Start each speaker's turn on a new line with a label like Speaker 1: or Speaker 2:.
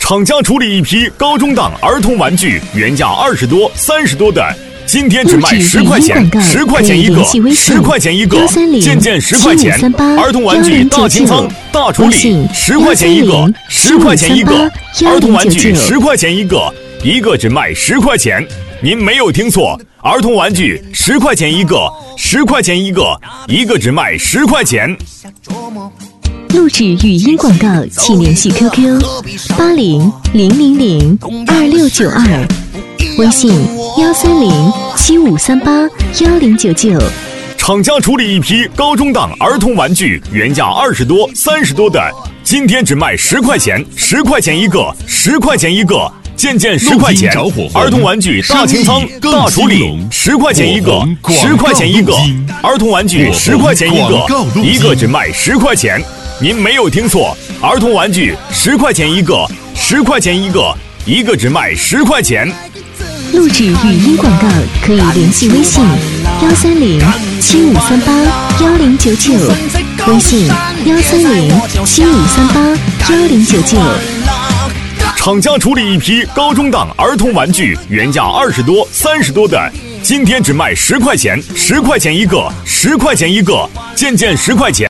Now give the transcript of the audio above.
Speaker 1: 厂家处理一批高中档儿童玩具，原价20多、30多的，今天只卖10块钱，10块钱一个，10块钱一个，件件10块钱。儿童玩具大清仓、大处理，10块钱一个，10块钱一个。儿童玩具10块钱一个，一个只卖10块钱。您没有听错，儿童玩具10块钱一个，10块钱一个，一个只卖10块钱。
Speaker 2: 录制语音广告，请联系 QQ8000022692，微信13075381099。
Speaker 1: 厂家处理一批高中档儿童玩具，原价20多、30多的，今天只卖10块钱，10块钱一个，10块钱一个，件件10块钱。儿童玩具大清仓、大处理，10块钱一个，10块钱一个。儿童玩具10块钱一个，一个只卖10块钱。您没有听错，儿童玩具10块钱一个，10块钱一个，一个只卖10块钱。
Speaker 2: 录制语音广告可以联系微信13075381099，微信13075381099。
Speaker 1: 厂家处理一批高中档儿童玩具，原价20多、30多的，今天只卖10块钱，10块钱一个，10块钱一个，件件10块钱。